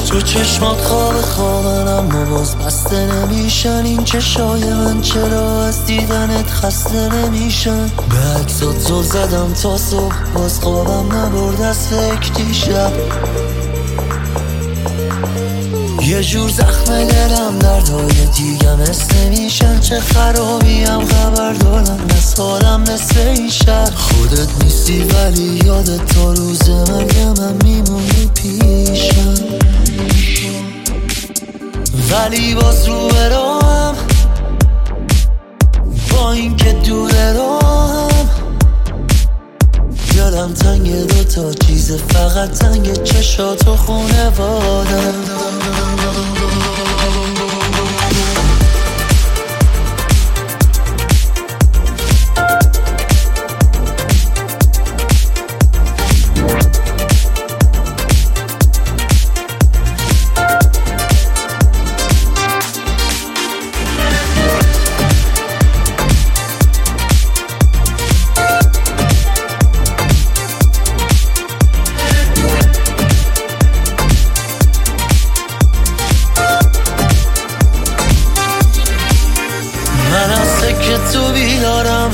تو چشمات خوابن اما باز بسته نمیشن. این چشای من چرا از دیدنت خسته نمیشن؟ به عکسات زل زدم تا صبح باز خوابم نبرد از فکر دیشب. یه جور زخم دلم دردهای دیگه مثل نمیشن. چه خرابیم خبر دارم از حالم مثل این شهر. خودت نیستی ولی یادت تا روز مرگم هم میمونی پیشم. ولی باز رو برام با این که دور رام دلم تنگ دوتا چیز فقط تنگ چشات و خونوادم. من از سکه تو بیدارم،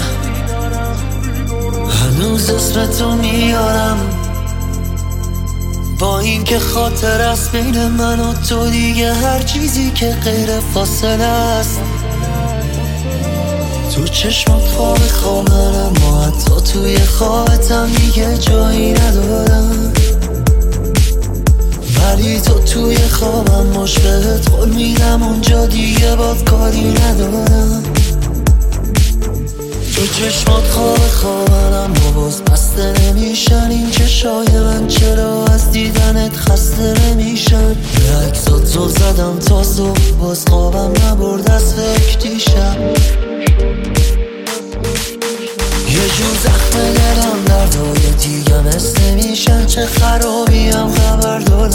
هنوز اسم تو میارم. با این که خاطر است بین من و تو دیگه هر چیزی که غیر فاصله است. تو چشمات خوابم اما حتی توی خوابتم دیگه جایی ندارم. ولی تو توی خوابم مشبهت قول میدم اونجا دیگه باد کاری ندارم. تو چشمات خوابن اما باز بسته نمیشن. این چشای من چرا از دیدنت خسته نمیشن؟ به عکسات زل زدم تا صبح باز خوابم نبرد از فکر دیشب. یه جور زخم دلم دردهای دیگه مثل نمیشن. چه خرابیم خبر دارم